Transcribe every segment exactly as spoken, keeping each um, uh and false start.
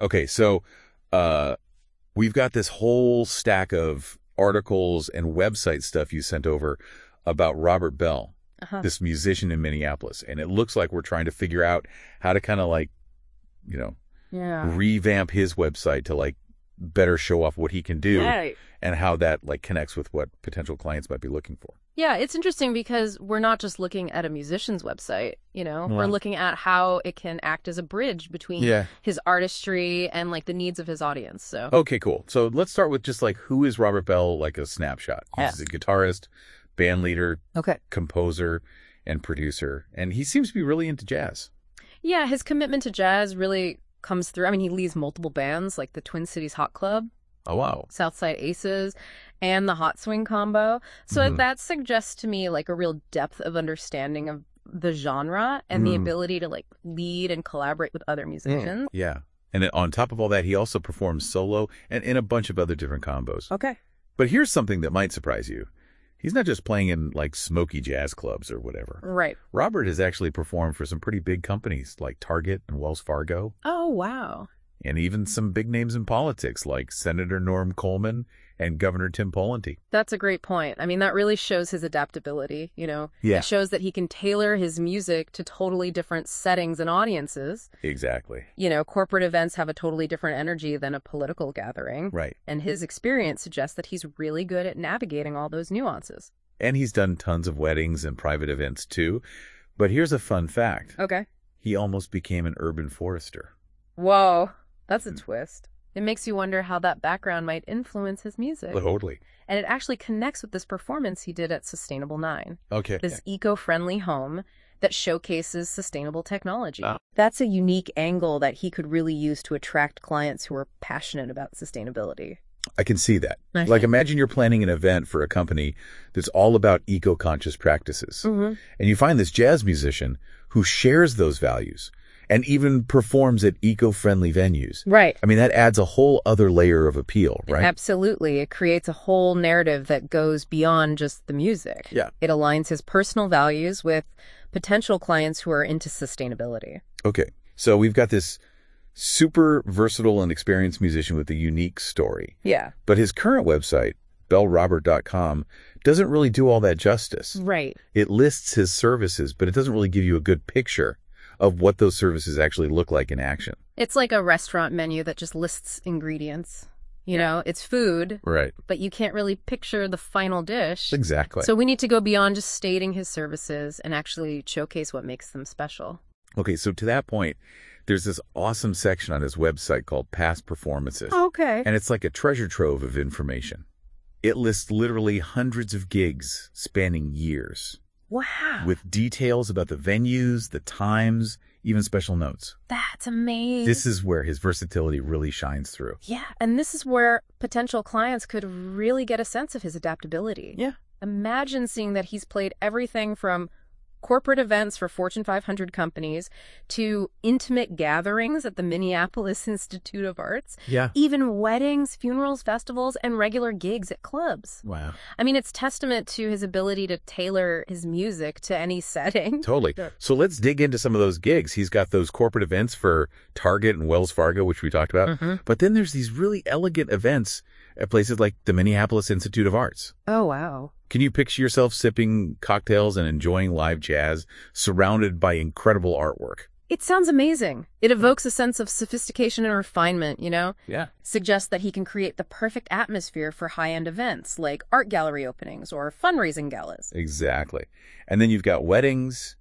Okay, so uh, we've got this whole stack of articles and website stuff you sent over about Robert Bell, uh-huh. this musician in Minneapolis. And it looks like we're trying to figure out how to kind of like, you know, yeah. revamp his website to like better show off what he can do right. and how that like connects with what potential clients might be looking for. Yeah, it's interesting because we're not just looking at a musician's website, you know, Wow. we're looking at how it can act as a bridge between yeah. his artistry and like the needs of his audience. So okay, cool. So let's start with just like, who is Robert Bell, like a snapshot? Yeah. He's a guitarist, band leader, okay. composer, and producer. And he seems to be really into jazz. Yeah, his commitment to jazz really comes through. I mean, he leads multiple bands like the Twin Cities Hot Club. Oh, wow. Southside Aces, and the Hot Swing Combo. So mm-hmm. that suggests to me like a real depth of understanding of the genre and mm. the ability to like lead and collaborate with other musicians. Mm. Yeah. And then on top of all that, he also performs solo and in a bunch of other different combos. Okay. But here's something that might surprise you. He's not just playing in like smoky jazz clubs or whatever. Right. Robert has actually performed for some pretty big companies like Target and Wells Fargo. Oh, wow. And even some big names in politics like Senator Norm Coleman and Governor Tim Pawlenty. That's a great point. I mean, that really shows his adaptability, you know? Yeah. It shows that he can tailor his music to totally different settings and audiences. Exactly. You know, corporate events have a totally different energy than a political gathering. Right. And his experience suggests that he's really good at navigating all those nuances. And he's done tons of weddings and private events too. But here's a fun fact. Okay. He almost became an urban forester. Whoa. That's a twist. It makes you wonder how that background might influence his music. Totally. And it actually connects with this performance he did at Sustainable Nine. Okay. This yeah. eco-friendly home that showcases sustainable technology. Oh. That's a unique angle that he could really use to attract clients who are passionate about sustainability. I can see that. Okay. Like imagine you're planning an event for a company that's all about eco-conscious practices. Mm-hmm. And you find this jazz musician who shares those values and even performs at eco-friendly venues. Right. I mean, that adds a whole other layer of appeal, right? Absolutely. It creates a whole narrative that goes beyond just the music. Yeah. It aligns his personal values with potential clients who are into sustainability. Okay. So we've got this super versatile and experienced musician with a unique story. Yeah. But his current website, bell robert dot com, doesn't really do all that justice. Right. It lists his services, but it doesn't really give you a good picture of what those services actually look like in action. It's like a restaurant menu that just lists ingredients. You know, it's food, right? But you can't really picture the final dish. Exactly. So we need to go beyond just stating his services and actually showcase what makes them special. Okay, so to that point, there's this awesome section on his website called Past Performances. Okay. And it's like a treasure trove of information. It lists literally hundreds of gigs spanning years. Wow. With details about the venues, the times, even special notes. That's amazing. This is where his versatility really shines through. Yeah, and this is where potential clients could really get a sense of his adaptability. Yeah. Imagine seeing that he's played everything from corporate events for Fortune five hundred companies to intimate gatherings at the Minneapolis Institute of Arts. Yeah. Even weddings, funerals, festivals, and regular gigs at clubs. Wow. I mean, it's testament to his ability to tailor his music to any setting. Totally. So let's dig into some of those gigs. He's got those corporate events for Target and Wells Fargo, which we talked about. Mm-hmm. But then there's these really elegant events at places like the Minneapolis Institute of Arts. Oh, wow. Can you picture yourself sipping cocktails and enjoying live jazz surrounded by incredible artwork? It sounds amazing. It evokes a sense of sophistication and refinement, you know? Yeah. Suggests that he can create the perfect atmosphere for high-end events like art gallery openings or fundraising galas. Exactly. And then you've got weddings,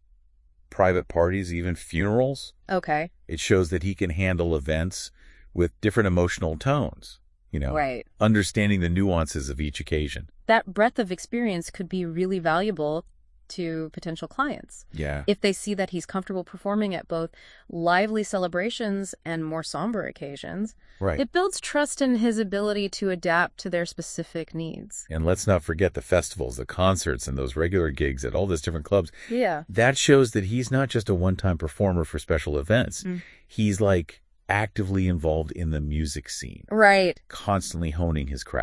private parties, even funerals. Okay. It shows that he can handle events with different emotional tones. You know, right. Understanding the nuances of each occasion. That breadth of experience could be really valuable to potential clients. Yeah. If they see that he's comfortable performing at both lively celebrations and more somber occasions. Right. It builds trust in his ability to adapt to their specific needs. And let's not forget the festivals, the concerts, and those regular gigs at all those different clubs. Yeah. That shows that he's not just a one-time performer for special events. Mm. He's like actively involved in the music scene. Right. Constantly honing his craft.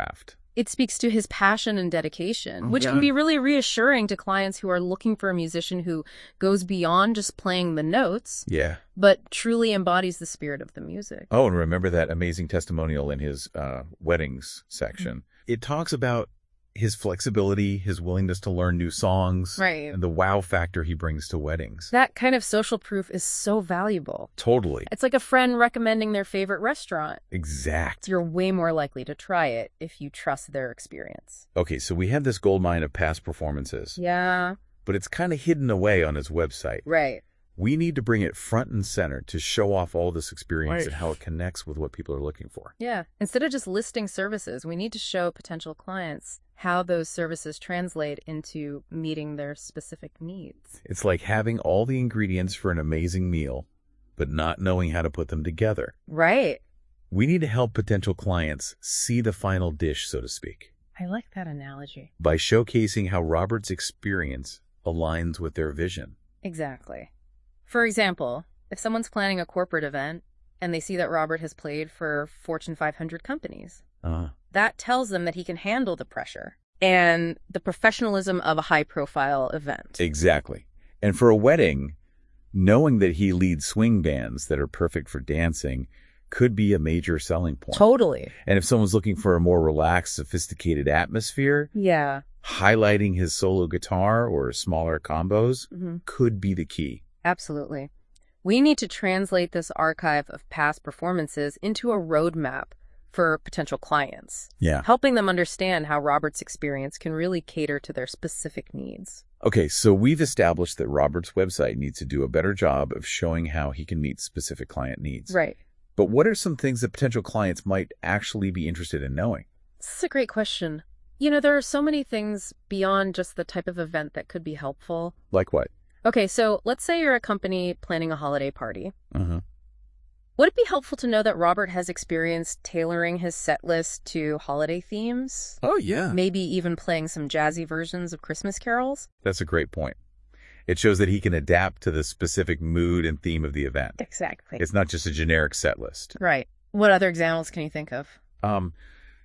It speaks to his passion and dedication, which yeah. can be really reassuring to clients who are looking for a musician who goes beyond just playing the notes, yeah, but truly embodies the spirit of the music. Oh, and remember that amazing testimonial in his uh, weddings section. Mm-hmm. It talks about his flexibility, his willingness to learn new songs, right, and the wow factor he brings to weddings. That kind of social proof is so valuable. Totally. It's like a friend recommending their favorite restaurant. Exact. You're way more likely to try it if you trust their experience. Okay, so we have this goldmine of past performances. Yeah. But it's kind of hidden away on his website. Right. We need to bring it front and center to show off all this experience right. and how it connects with what people are looking for. Yeah. Instead of just listing services, we need to show potential clients how those services translate into meeting their specific needs. It's like having all the ingredients for an amazing meal, but not knowing how to put them together. Right. We need to help potential clients see the final dish, so to speak. I like that analogy. By showcasing how Robert's experience aligns with their vision. Exactly. For example, if someone's planning a corporate event and they see that Robert has played for Fortune five hundred companies, uh-huh. that tells them that he can handle the pressure and the professionalism of a high-profile event. Exactly. And for a wedding, knowing that he leads swing bands that are perfect for dancing could be a major selling point. Totally. And if someone's looking for a more relaxed, sophisticated atmosphere, yeah, highlighting his solo guitar or smaller combos mm-hmm. could be the key. Absolutely. We need to translate this archive of past performances into a roadmap for potential clients. Yeah. Helping them understand how Robert's experience can really cater to their specific needs. Okay, so we've established that Robert's website needs to do a better job of showing how he can meet specific client needs. Right. But what are some things that potential clients might actually be interested in knowing? This is a great question. You know, there are so many things beyond just the type of event that could be helpful. Like what? Okay, so let's say you're a company planning a holiday party. Uh-huh. Would it be helpful to know that Robert has experience tailoring his set list to holiday themes? Oh, yeah. Maybe even playing some jazzy versions of Christmas carols? That's a great point. It shows that he can adapt to the specific mood and theme of the event. Exactly. It's not just a generic set list. Right. What other examples can you think of? Um,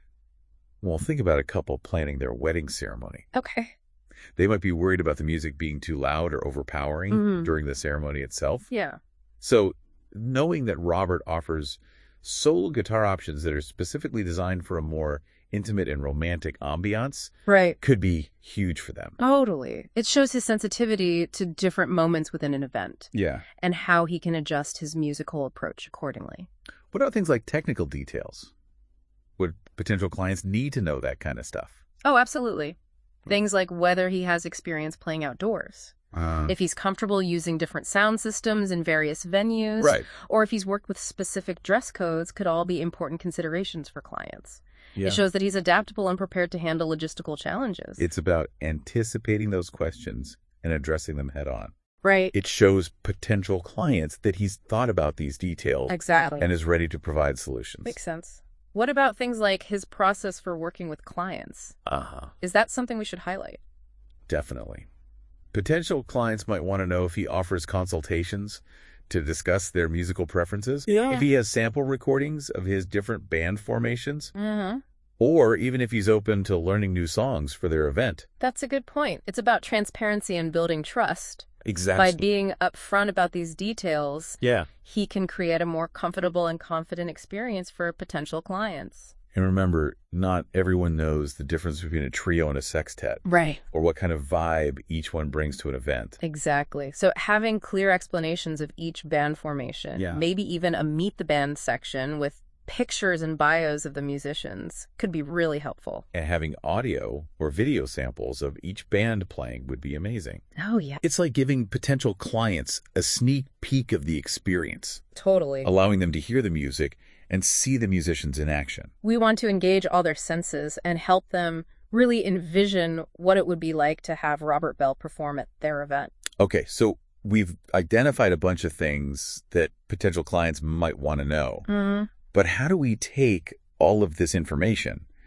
well, think about a couple planning their wedding ceremony. Okay. They might be worried about the music being too loud or overpowering mm-hmm. during the ceremony itself. Yeah. So knowing that Robert offers solo guitar options that are specifically designed for a more intimate and romantic ambiance right. could be huge for them. Totally. It shows his sensitivity to different moments within an event. Yeah. And how he can adjust his musical approach accordingly. What about things like technical details? Would potential clients need to know that kind of stuff? Oh, absolutely. Things like whether he has experience playing outdoors. Uh, if he's comfortable using different sound systems in various venues, right. or if he's worked with specific dress codes could all be important considerations for clients. Yeah. It shows that he's adaptable and prepared to handle logistical challenges. It's about anticipating those questions and addressing them head on. Right. It shows potential clients that he's thought about these details exactly. and is ready to provide solutions. Makes sense. What about things like his process for working with clients? Uh-huh. Is that something we should highlight? Definitely. Potential clients might want to know if he offers consultations to discuss their musical preferences, yeah. if he has sample recordings of his different band formations, mm-hmm. or even if he's open to learning new songs for their event. That's a good point. It's about transparency and building trust. Exactly. By being upfront about these details, yeah. he can create a more comfortable and confident experience for potential clients. And remember, not everyone knows the difference between a trio and a sextet. Right. Or what kind of vibe each one brings to an event. Exactly. So having clear explanations of each band formation, yeah. maybe even a meet the band section with pictures and bios of the musicians could be really helpful. And having audio or video samples of each band playing would be amazing. Oh, yeah. It's like giving potential clients a sneak peek of the experience. Totally. Allowing them to hear the music and see the musicians in action. We want to engage all their senses and help them really envision what it would be like to have Robert Bell perform at their event. Okay, so we've identified a bunch of things that potential clients might want to know. Mm-hmm. But how do we take all of this information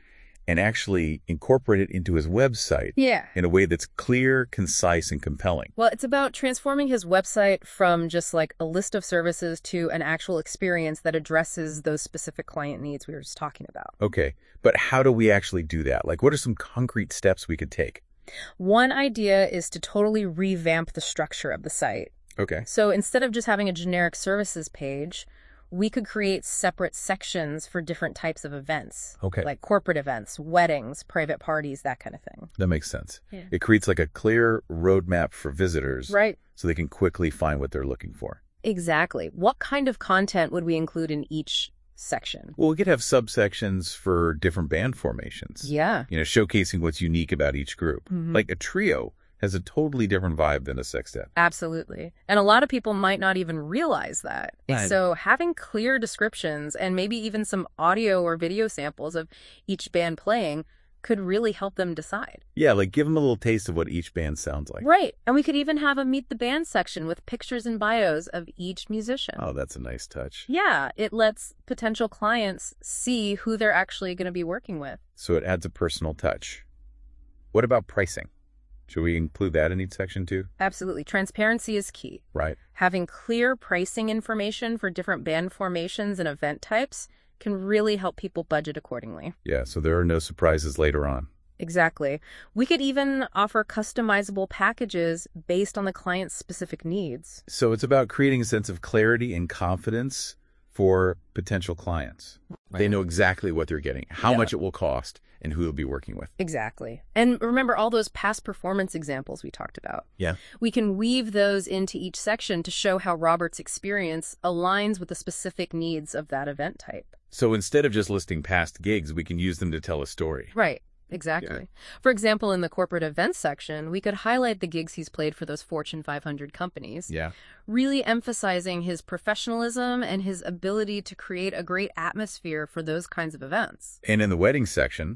and actually incorporate it into his website yeah. in a way that's clear, concise, and compelling. Well, it's about transforming his website from just like a list of services to an actual experience that addresses those specific client needs we were just talking about. Okay, but how do we actually do that? Like, what are some concrete steps we could take? One idea is to totally revamp the structure of the site. Okay. So instead of just having a generic services page, we could create separate sections for different types of events. Okay. Like corporate events, weddings, private parties, that kind of thing. That makes sense. Yeah. It creates like a clear roadmap for visitors. Right. So they can quickly find what they're looking for. Exactly. What kind of content would we include in each section? Well, we could have subsections for different band formations. Yeah. You know, showcasing what's unique about each group. Mm-hmm. Like a trio has a totally different vibe than a sextet. Absolutely. And a lot of people might not even realize that. Right. So having clear descriptions and maybe even some audio or video samples of each band playing could really help them decide. Yeah, like give them a little taste of what each band sounds like. Right. And we could even have a meet the band section with pictures and bios of each musician. Oh, that's a nice touch. Yeah, it lets potential clients see who they're actually going to be working with. So it adds a personal touch. What about pricing? Should we include that in each section too? Absolutely. Transparency is key. Right. Having clear pricing information for different band formations and event types can really help people budget accordingly. Yeah, so there are no surprises later on. Exactly. We could even offer customizable packages based on the client's specific needs. So it's about creating a sense of clarity and confidence for potential clients. Right. They know exactly what they're getting, how yeah. much it will cost, and who you'll be working with. Exactly. And remember all those past performance examples we talked about. Yeah. We can weave those into each section to show how Robert's experience aligns with the specific needs of that event type. So instead of just listing past gigs, we can use them to tell a story. Right. Exactly. Yeah. For example, in the corporate events section, we could highlight the gigs he's played for those Fortune five hundred companies. Yeah. Really emphasizing his professionalism and his ability to create a great atmosphere for those kinds of events. And in the wedding section,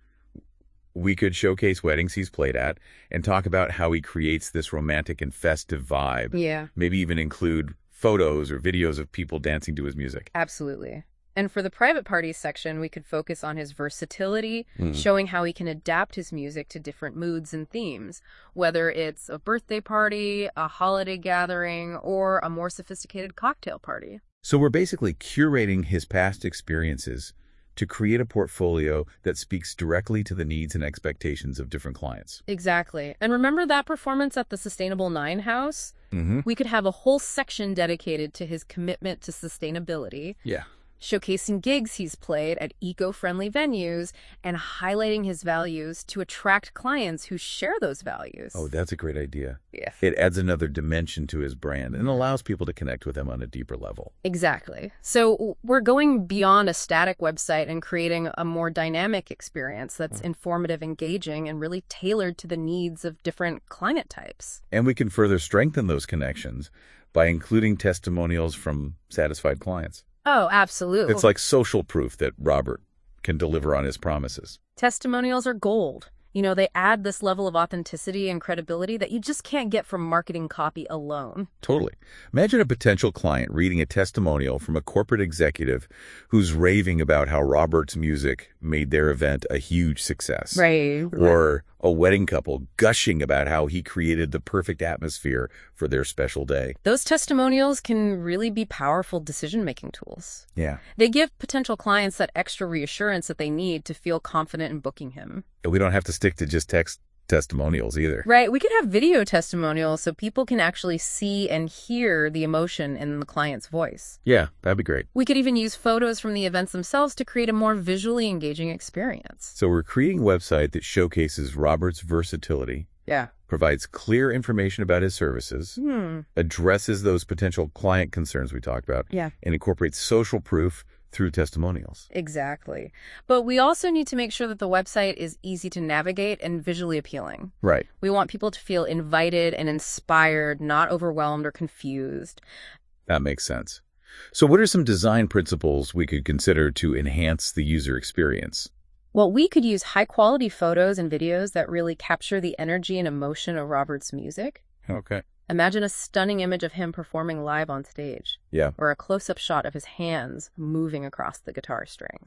we could showcase weddings he's played at and talk about how he creates this romantic and festive vibe. Yeah. Maybe even include photos or videos of people dancing to his music. Absolutely. And for the private parties section, we could focus on his versatility, mm. showing how he can adapt his music to different moods and themes, whether it's a birthday party, a holiday gathering, or a more sophisticated cocktail party. So we're basically curating his past experiences to create a portfolio that speaks directly to the needs and expectations of different clients. Exactly. And remember that performance at the Sustainable Nine House? Mm-hmm. We could have a whole section dedicated to his commitment to sustainability. Yeah. Showcasing gigs he's played at eco-friendly venues and highlighting his values to attract clients who share those values. Oh, that's a great idea. Yeah. It adds another dimension to his brand and allows people to connect with him on a deeper level. Exactly. So we're going beyond a static website and creating a more dynamic experience that's informative, engaging, and really tailored to the needs of different client types. And we can further strengthen those connections by including testimonials from satisfied clients. Oh, absolutely. It's like social proof that Robert can deliver on his promises. Testimonials are gold. You know, they add this level of authenticity and credibility that you just can't get from marketing copy alone. Totally. Imagine a potential client reading a testimonial from a corporate executive who's raving about how Robert's music made their event a huge success. Right. Or a wedding couple gushing about how he created the perfect atmosphere for their special day. Those testimonials can really be powerful decision-making tools. Yeah. They give potential clients that extra reassurance that they need to feel confident in booking him. We don't have to stick to just text testimonials either. Right. We could have video testimonials so people can actually see and hear the emotion in the client's voice. Yeah, that'd be great. We could even use photos from the events themselves to create a more visually engaging experience. So we're creating a website that showcases Robert's versatility. Yeah. Provides clear information about his services, hmm. addresses those potential client concerns we talked about, yeah. and incorporates social proof through testimonials. Exactly. But we also need to make sure that the website is easy to navigate and visually appealing. Right. We want people to feel invited and inspired, not overwhelmed or confused. That makes sense. So what are some design principles we could consider to enhance the user experience? Well, we could use high-quality photos and videos that really capture the energy and emotion of Robert's music. Okay. Imagine a stunning image of him performing live on stage. Yeah. Or a close-up shot of his hands moving across the guitar strings.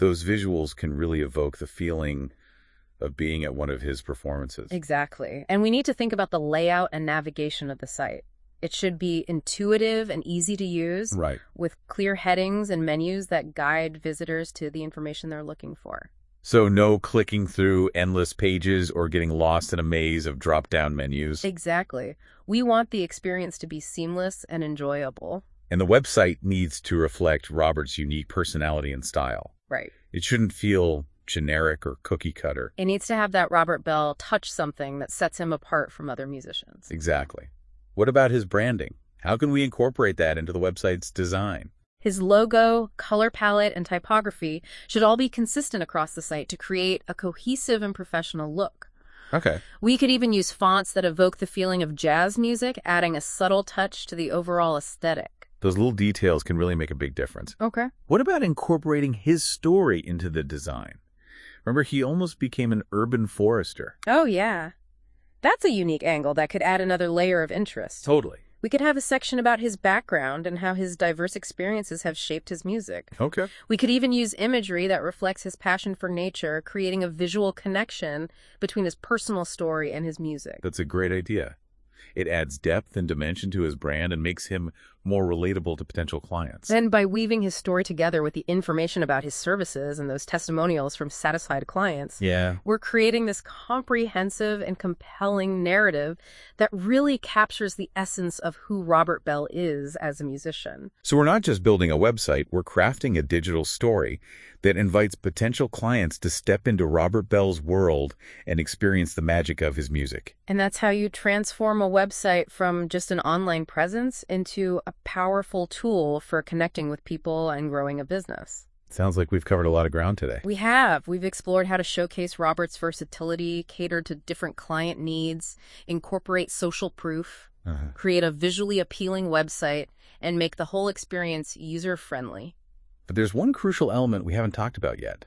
those visuals can really evoke the feeling of being at one of his performances. Exactly. And we need to think about the layout and navigation of the site. It should be intuitive and easy to use, right, with clear headings and menus that guide visitors to the information they're looking for. So no clicking through endless pages or getting lost in a maze of drop-down menus. Exactly. We want the experience to be seamless and enjoyable. And the website needs to reflect Robert's unique personality and style. Right. It shouldn't feel generic or cookie-cutter. It needs to have that Robert Bell touch something that sets him apart from other musicians. Exactly. What about his branding? How can we incorporate that into the website's design? His logo, color palette, and typography should all be consistent across the site to create a cohesive and professional look. Okay. We could even use fonts that evoke the feeling of jazz music, adding a subtle touch to the overall aesthetic. Those little details can really make a big difference. Okay. What about incorporating his story into the design? Remember, he almost became an urban forester. Oh, yeah. That's a unique angle that could add another layer of interest. Totally. We could have a section about his background and how his diverse experiences have shaped his music. Okay. We could even use imagery that reflects his passion for nature, creating a visual connection between his personal story and his music. That's a great idea. It adds depth and dimension to his brand and makes him more relatable to potential clients. And by weaving his story together with the information about his services and those testimonials from satisfied clients, yeah, we're creating this comprehensive and compelling narrative that really captures the essence of who Robert Bell is as a musician. So we're not just building a website, we're crafting a digital story that invites potential clients to step into Robert Bell's world and experience the magic of his music. And that's how you transform a website from just an online presence into a powerful tool for connecting with people and growing a business. Sounds like we've covered a lot of ground today. We have. We've explored how to showcase Robert's versatility, cater to different client needs, incorporate social proof, uh-huh. create a visually appealing website, and make the whole experience user-friendly. But there's one crucial element we haven't talked about yet.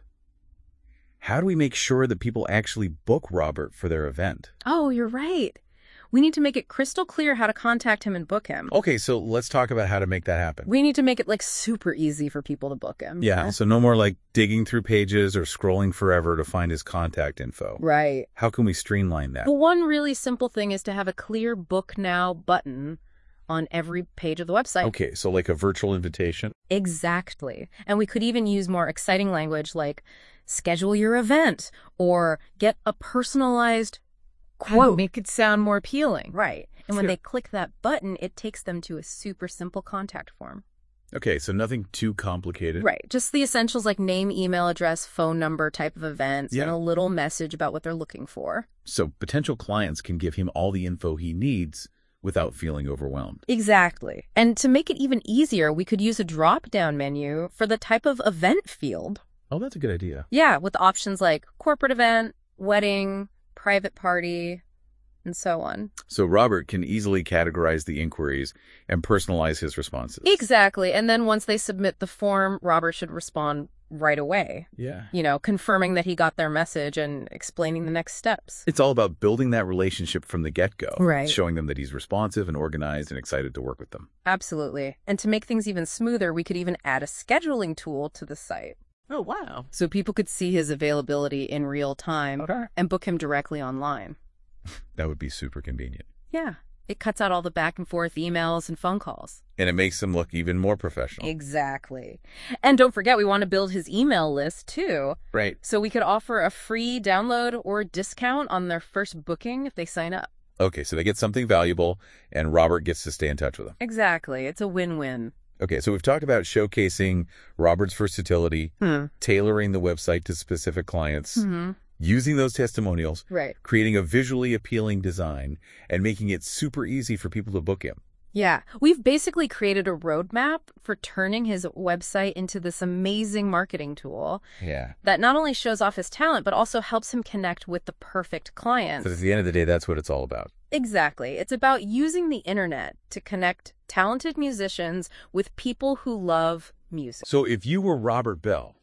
How do we make sure that people actually book Robert for their event? Oh, you're right. We need to make it crystal clear how to contact him and book him. Okay, so let's talk about how to make that happen. We need to make it like super easy for people to book him. Yeah, so no more like digging through pages or scrolling forever to find his contact info. Right. How can we streamline that? Well, one really simple thing is to have a clear book now button on every page of the website. Okay, so like a virtual invitation? Exactly. And we could even use more exciting language like schedule your event or get a personalized quote. Make it sound more appealing. Right. And when they click that button, it takes them to a super simple contact form. Okay, so nothing too complicated. Right. Just the essentials like name, email address, phone number, type of events, yeah. and a little message about what they're looking for. So potential clients can give him all the info he needs without feeling overwhelmed. Exactly. And to make it even easier, we could use a drop-down menu for the type of event field. Oh, that's a good idea. Yeah, with options like corporate event, wedding, private party, and so on. So Robert can easily categorize the inquiries and personalize his responses. Exactly. And then once they submit the form, Robert should respond right away. Yeah. You know, confirming that he got their message and explaining the next steps. It's all about building that relationship from the get-go. Right. Showing them that he's responsive and organized and excited to work with them. Absolutely. And to make things even smoother, we could even add a scheduling tool to the site. Oh, wow. So people could see his availability in real time okay. and book him directly online. That would be super convenient. Yeah. It cuts out all the back and forth emails and phone calls. And it makes him look even more professional. Exactly. And don't forget, we want to build his email list, too. Right. So we could offer a free download or discount on their first booking if they sign up. Okay, so they get something valuable, and Robert gets to stay in touch with them. Exactly. It's a win-win. Okay, so we've talked about showcasing Robert's versatility, hmm. tailoring the website to specific clients, mm-hmm. using those testimonials, right. creating a visually appealing design, and making it super easy for people to book him. Yeah, we've basically created a roadmap for turning his website into this amazing marketing tool. Yeah. That not only shows off his talent, but also helps him connect with the perfect clients. But at the end of the day, that's what it's all about. Exactly. It's about using the internet to connect talented musicians with people who love music. So if you were Robert Bell,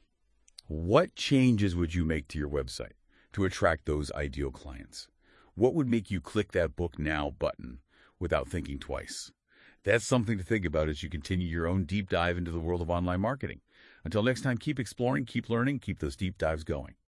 what changes would you make to your website to attract those ideal clients? What would make you click that book now button without thinking twice? That's something to think about as you continue your own deep dive into the world of online marketing. Until next time, keep exploring, keep learning, keep those deep dives going.